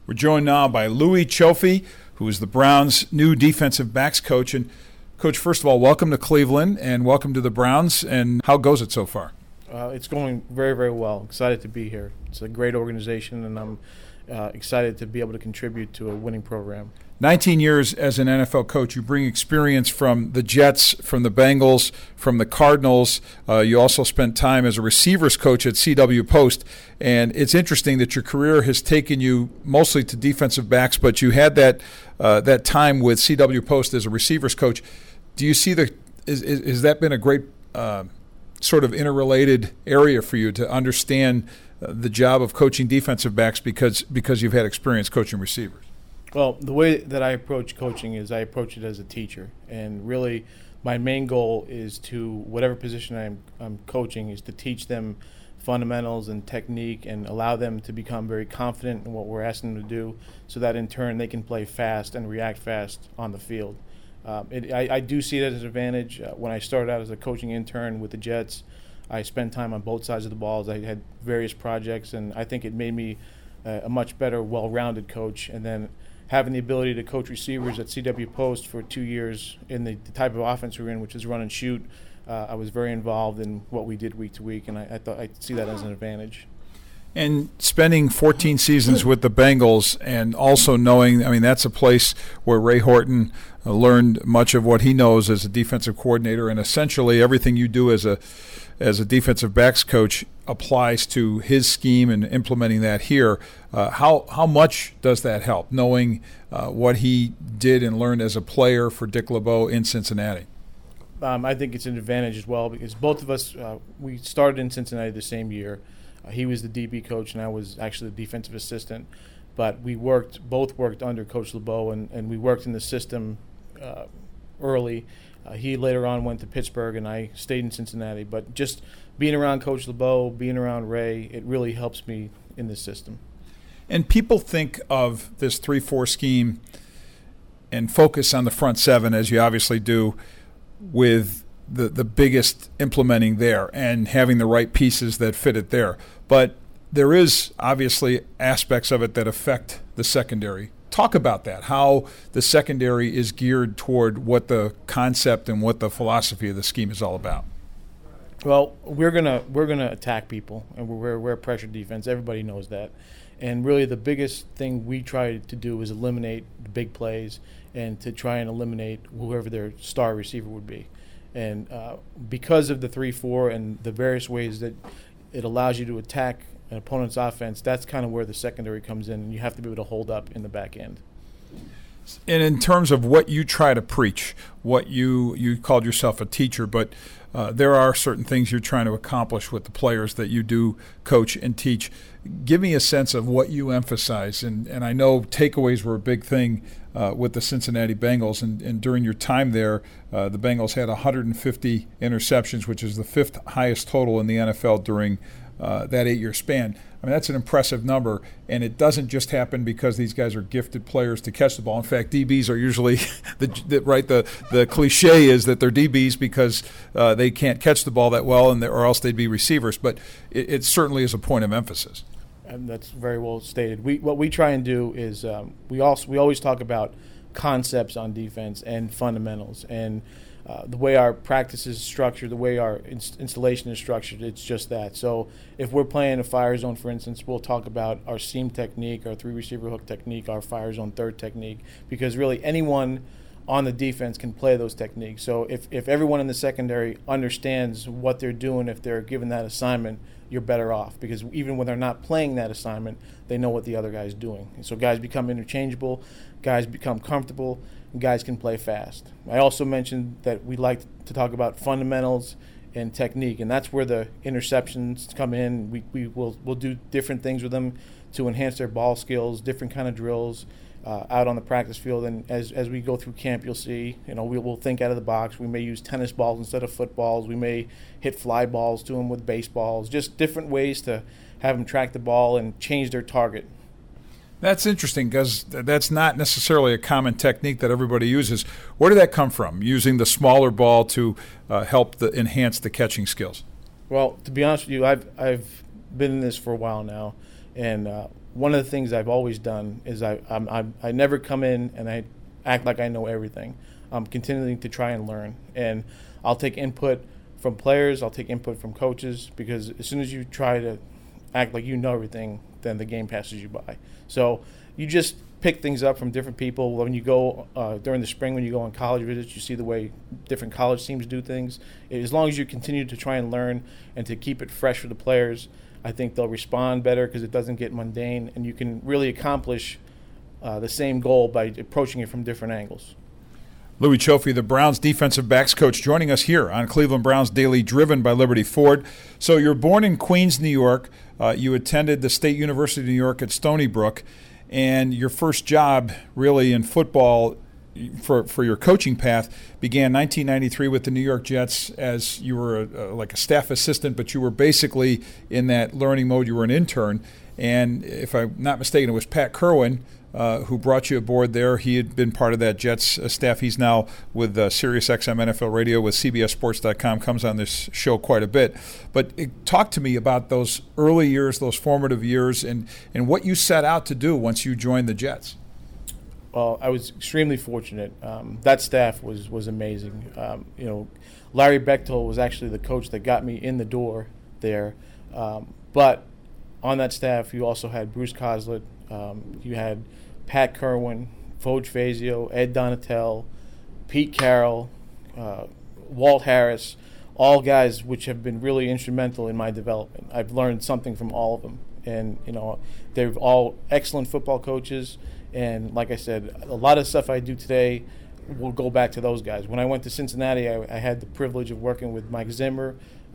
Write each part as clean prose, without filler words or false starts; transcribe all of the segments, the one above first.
We're joined now by Louis Cioffi, who is the Browns' new defensive backs coach. And, Coach, first of all, welcome to Cleveland and welcome to the Browns. And how goes it so far? It's going very, very well. Excited to be here. It's a great organization, and I'm excited to be able to contribute to a winning program. 19 years as an NFL coach. You bring experience from the Jets, from the Bengals, from the Cardinals. You also spent time as a receivers coach at CW Post. And it's interesting that your career has taken you mostly to defensive backs, but you had that time with CW Post as a receivers coach. Do you see has that been a great sort of interrelated area for you to understand the job of coaching defensive backs because you've had experience coaching receivers? Well, the way that I approach coaching is I approach it as a teacher, and really my main goal is to, whatever position I'm coaching, is to teach them fundamentals and technique and allow them to become very confident in what we're asking them to do so that in turn they can play fast and react fast on the field. I do see it as an advantage. When I started out as a coaching intern with the Jets, I spent time on both sides of the balls. I had various projects, and I think it made me a much better, well-rounded coach. And then having the ability to coach receivers at CW Post for 2 years in the type of offense we're in, which is run and shoot, I was very involved in what we did week to week, and I thought I'd see that as an advantage. And spending 14 seasons with the Bengals and also knowing, that's a place where Ray Horton learned much of what he knows as a defensive coordinator, and essentially everything you do as a defensive backs coach applies to his scheme and implementing that here. How much does that help, knowing what he did and learned as a player for Dick LeBeau in Cincinnati? I think it's an advantage as well because both of us, we started in Cincinnati the same year. He was the DB coach and I was actually the defensive assistant. But we both worked under Coach LeBeau, and we worked in the system early. He later on went to Pittsburgh, and I stayed in Cincinnati. But just being around Coach LeBeau, being around Ray, it really helps me in this system. And people think of this 3-4 scheme and focus on the front seven, as you obviously do, with the biggest implementing there and having the right pieces that fit it there. But there is obviously aspects of it that affect the secondary. Talk about that, how the secondary is geared toward what the concept and what the philosophy of the scheme is all about. Well, we're gonna attack people, and we're a pressure defense. Everybody knows that. And really the biggest thing we try to do is eliminate the big plays and to try and eliminate whoever their star receiver would be. And because of the 3-4 and the various ways that it allows you to attack an opponent's offense, that's kind of where the secondary comes in, and you have to be able to hold up in the back end. And in terms of what you try to preach, what you called yourself a teacher, but there are certain things you're trying to accomplish with the players that you do coach and teach. Give me a sense of what you emphasize. And I know takeaways were a big thing with the Cincinnati Bengals. And during your time there, the Bengals had 150 interceptions, which is the fifth highest total in the NFL during that 8-year span. That's an impressive number, and it doesn't just happen because these guys are gifted players to catch the ball. In fact, DBs are usually the cliche is that they're DBs because they can't catch the ball that well, or else they'd be receivers. But it certainly is a point of emphasis. And that's very well stated. What we try and do is we always talk about concepts on defense and fundamentals, and the way our practice is structured, the way our installation is structured, it's just that. So if we're playing a fire zone, for instance, we'll talk about our seam technique, our 3-receiver hook technique, our fire zone third technique, because really anyone on the defense can play those techniques. So if everyone in the secondary understands what they're doing, if they're given that assignment, you're better off, because even when they're not playing that assignment, they know what the other guy's doing. And so guys become interchangeable, guys become comfortable, and guys can play fast. I also mentioned that we like to talk about fundamentals and technique, and that's where the interceptions come in. We'll do different things with them to enhance their ball skills, different kind of drills out on the practice field. And as we go through camp, you'll see, we'll think out of the box. We may use tennis balls instead of footballs. We may hit fly balls to them with baseballs, just different ways to have them track the ball and change their target. That's interesting because that's not necessarily a common technique that everybody uses. Where did that come from, using the smaller ball to help enhance the catching skills? Well, to be honest with you, I've been in this for a while now, and one of the things I've always done is I never come in and I act like I know everything. I'm continuing to try and learn, and I'll take input from players, I'll take input from coaches, because as soon as you try to act like you know everything, then the game passes you by. So you just pick things up from different people. When you go during the spring, when you go on college visits, you see the way different college teams do things. As long as you continue to try and learn and to keep it fresh for the players, I think they'll respond better because it doesn't get mundane, and you can really accomplish the same goal by approaching it from different angles. Louis Cioffi, the Browns defensive backs coach, joining us here on Cleveland Browns Daily, driven by Liberty Ford. So you're born in Queens, New York. You attended the State University of New York at Stony Brook, and your first job really in football for your coaching path began 1993 with the New York Jets, as you were like a staff assistant, but you were basically in that learning mode. You were an intern. And if I'm not mistaken, it was Pat Kerwin who brought you aboard there. He had been part of that Jets staff. He's now with SiriusXM NFL Radio with CBSSports.com, comes on this show quite a bit. But talk to me about those early years, those formative years, and what you set out to do once you joined the Jets. Well, I was extremely fortunate. That staff was amazing. Larry Bechtel was actually the coach that got me in the door there. But on that staff, you also had Bruce Coslett, you had Pat Kerwin, Foge Fazio, Ed Donatel, Pete Carroll, Walt Harris, all guys which have been really instrumental in my development. I've learned something from all of them. And, they're all excellent football coaches. And like I said, a lot of stuff I do today will go back to those guys. When I went to Cincinnati, I had the privilege of working with Mike Zimmer,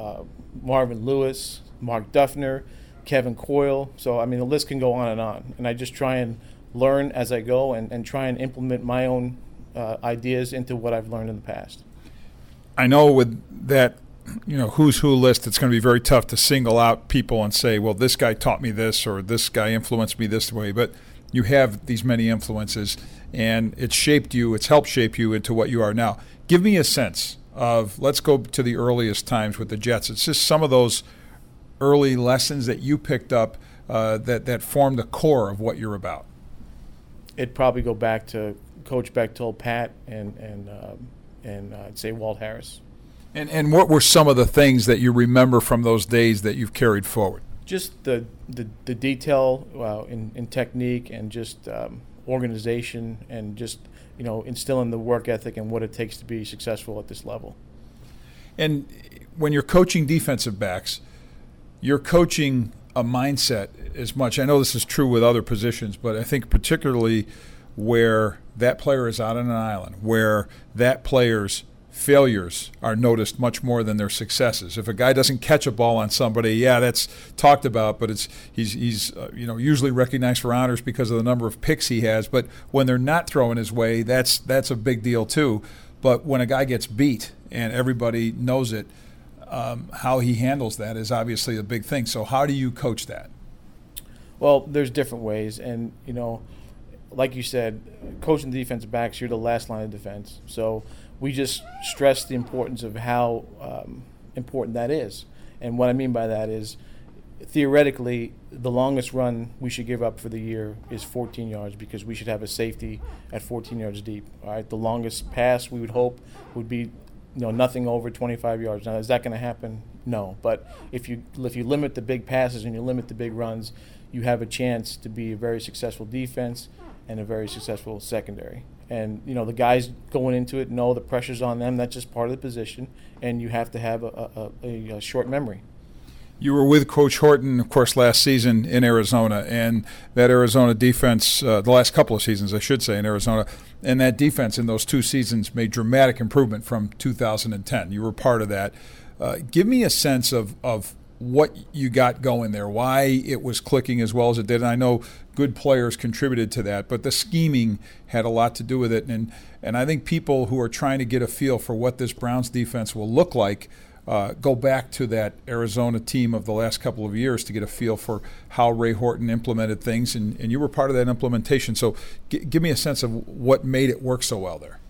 Marvin Lewis, Mark Duffner, Kevin Coyle. So, the list can go on. And I just try and learn as I go and try and implement my own ideas into what I've learned in the past. I know with that, who's who list, it's going to be very tough to single out people and say, well, this guy taught me this or this guy influenced me this way. But you have these many influences, and it's shaped you, it's helped shape you into what you are now. Give me a sense of, let's go to the earliest times with the Jets. It's just some of those early lessons that you picked up that formed the core of what you're about. It'd probably go back to Coach Bechtel, Pat, and I'd say Walt Harris. And what were some of the things that you remember from those days that you've carried forward? Just the detail in technique and just organization and just instilling the work ethic and what it takes to be successful at this level. And when you're coaching defensive backs, you're coaching a mindset as much. I know this is true with other positions, but I think particularly where that player is out on an island, where that player's failures are noticed much more than their successes. If a guy doesn't catch a ball on somebody, that's talked about, but he's usually recognized for honors because of the number of picks he has. But when they're not throwing his way, that's a big deal too. But when a guy gets beat and everybody knows it, how he handles that is obviously a big thing. So how do you coach that? Well, there's different ways, and like you said, coaching the defensive backs, you're the last line of defense. So we just stress the importance of how important that is. And what I mean by that is, theoretically, the longest run we should give up for the year is 14 yards because we should have a safety at 14 yards deep. All right, the longest pass we would hope would be nothing over 25 yards. Now, is that going to happen? No. But if you limit the big passes and you limit the big runs, you have a chance to be a very successful defense and a very successful secondary. And, the guys going into it know the pressure's on them. That's just part of the position, and you have to have a short memory. You were with Coach Horton, of course, last season in Arizona, and that Arizona defense, the last couple of seasons, I should say, in Arizona, and that defense in those 2 seasons made dramatic improvement from 2010. You were part of that. Give me a sense of what you got going there, why it was clicking as well as it did. And I know good players contributed to that, but the scheming had a lot to do with it. And I think people who are trying to get a feel for what this Browns defense will look like go back to that Arizona team of the last couple of years to get a feel for how Ray Horton implemented things, and you were part of that implementation. So give me a sense of what made it work so well there.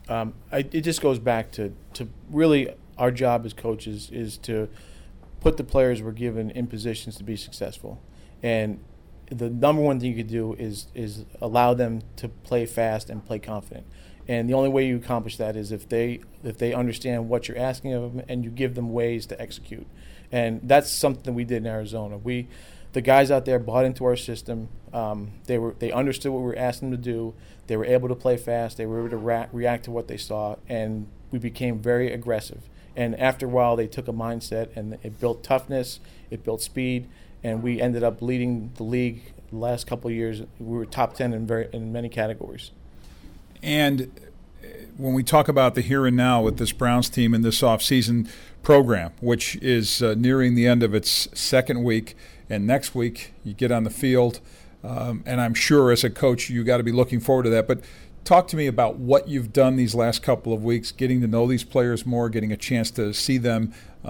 It just goes back to really our job as coaches is to put the players we're given in positions to be successful. And the number one thing you could do is allow them to play fast and play confident. And the only way you accomplish that is if they understand what you're asking of them and you give them ways to execute. And that's something we did in Arizona. The guys out there bought into our system. They understood what we were asking them to do. They were able to play fast. They were able to react to what they saw, and we became very aggressive. And after a while, they took a mindset, and it built toughness, it built speed, and we ended up leading the league the last couple of years. We were top 10 in many categories. And when we talk about the here and now with this Browns team in this offseason program, which is nearing the end of its second week, and next week you get on the field, and I'm sure as a coach you got to be looking forward to that. But talk to me about what you've done these last couple of weeks, getting to know these players more, getting a chance to see them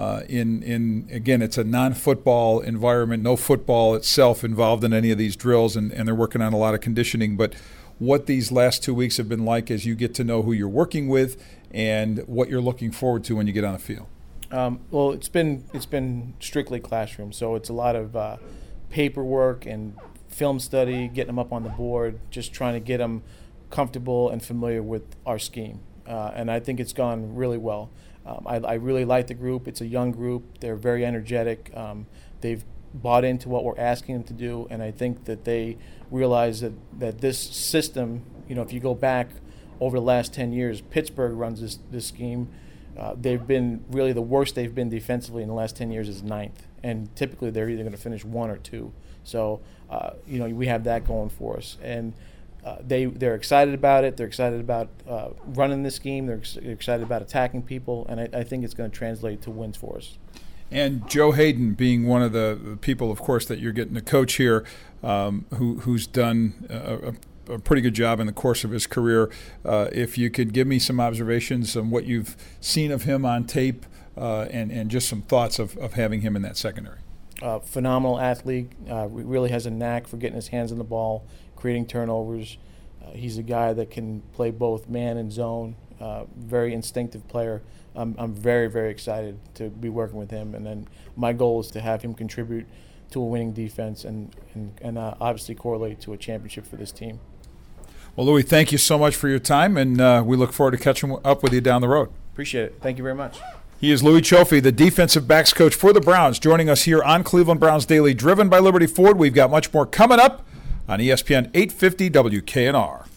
in again, it's a non-football environment, no football itself involved in any of these drills, and they're working on a lot of conditioning. But what these last 2 weeks have been like as you get to know who you're working with and what you're looking forward to when you get on the field. Well, it's been strictly classroom, so it's a lot of paperwork and film study, getting them up on the board, just trying to get them comfortable and familiar with our scheme. And I think it's gone really well. I really like the group. It's a young group. They're very energetic. They've bought into what we're asking them to do, and I think that they realize that this system, if you go back over the last 10 years, Pittsburgh runs this scheme. They've been really the worst they've been defensively in the last 10 years is ninth, and typically they're either going to finish 1 or 2. So, we have that going for us, and they're excited about it. They're excited about running this scheme. They're excited about attacking people, and I think it's going to translate to wins for us. And Joe Haden being one of the people, of course, that you're getting to coach here, who's done a pretty good job in the course of his career. If you could give me some observations on what you've seen of him on tape and just some thoughts of having him in that secondary. Phenomenal athlete. Really has a knack for getting his hands on the ball, creating turnovers. He's a guy that can play both man and zone. Very instinctive player. I'm very, very excited to be working with him. And then my goal is to have him contribute to a winning defense and obviously correlate to a championship for this team. Well, Louis, thank you so much for your time, and we look forward to catching up with you down the road. Appreciate it. Thank you very much. He is Louis Cioffi, the defensive backs coach for the Browns, joining us here on Cleveland Browns Daily, driven by Liberty Ford. We've got much more coming up on ESPN 850 WKNR.